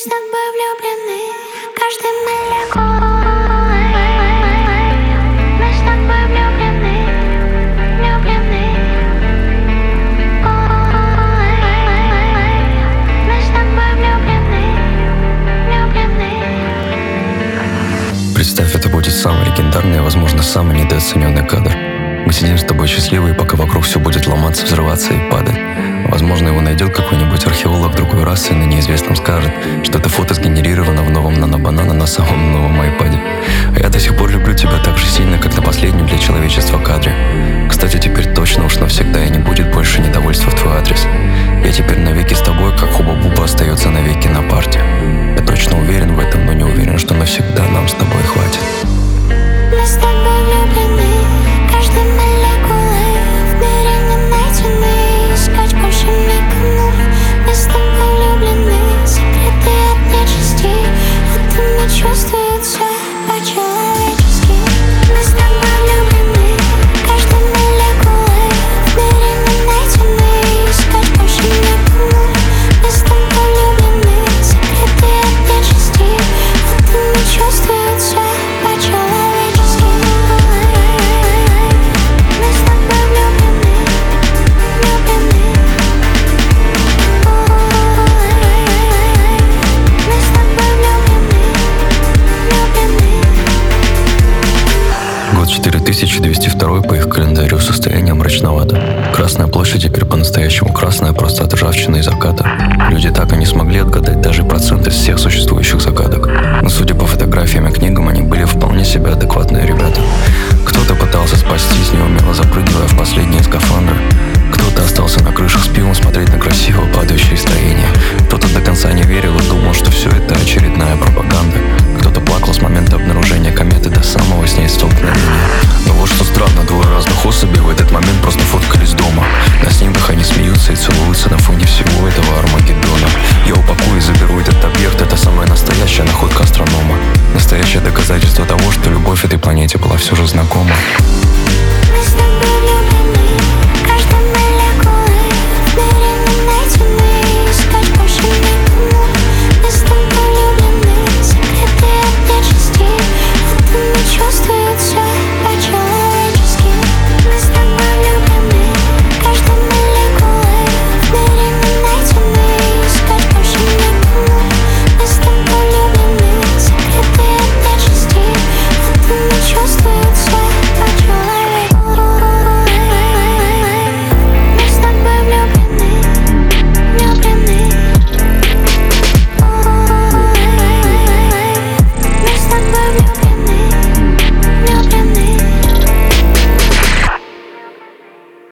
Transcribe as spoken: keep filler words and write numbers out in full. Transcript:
тобой влюблены каждой молекулой. Мы с тобой влюблены, влюблены. Мы с тобой влюблены, влюблены. Представь, это будет самый легендарный и, возможно, самый недооцененный кадр. Мы сидим с тобой счастливые, пока вокруг все будет ломаться, взрываться и падать. Возможно, его найдет какой-нибудь археолог другой расы и на неизвестном скажет, что это фото сгенерировано в новом нано-банана на самом новом айпаде. А я до сих пор люблю тебя так же сильно, как на последнем для человечества кадре. Кстати, теперь точно уж навсегда и не будет больше недовольства в твой адрес. Я теперь навеки с тобой, как Хуба-Буба остается навеки на парте. Я точно уверен в этом, но не уверен, что навсегда нам с тобой хватит. Мы с тобой влюблены каждой молекулой. В мире не найдены, искать больше никому. Мы с тобой влюблены, секреты от нечисти. Это не чувствуется по-человечески. Мы с тобой влюблены каждой молекулой. В мире не найдены, искать больше никому. Мы с тобой влюблены, секреты от нечисти. Это не чувствуется по-человечески. Мы с тобой влюблены, влюблены. Мы с тобой влюблены, влюблены. Год четыре тысячи двести второй по их календарю, состояние мрачновато. Красная площадь теперь по-настоящему красная, просто от ржавчины и заката. Люди так и не смогли отгадать даже процент из всех существующих загадок. Но судя по фотографиям и книгам, они были вполне себе адекватные ребята. Кто-то пытался спастись, неумело запрыгивая в последние скафандры. Кто-то остался на крышах с пивом смотреть на красиво падающие строения. Кто-то до конца не верил и думал, что все это очередная пропаганда. Кто-то плакал с момента обнаружения кометы до самого с ней столкновения. Но вот что странно, двое разных особей в этот момент просто фоткались дома. На снимках они смеются и целуются на фоне всего этого Армагеддона. Я упакую и заберу этот объект, это самая настоящая находка астронома. Настоящее доказательство того, что любовь этой планете была все же знакома.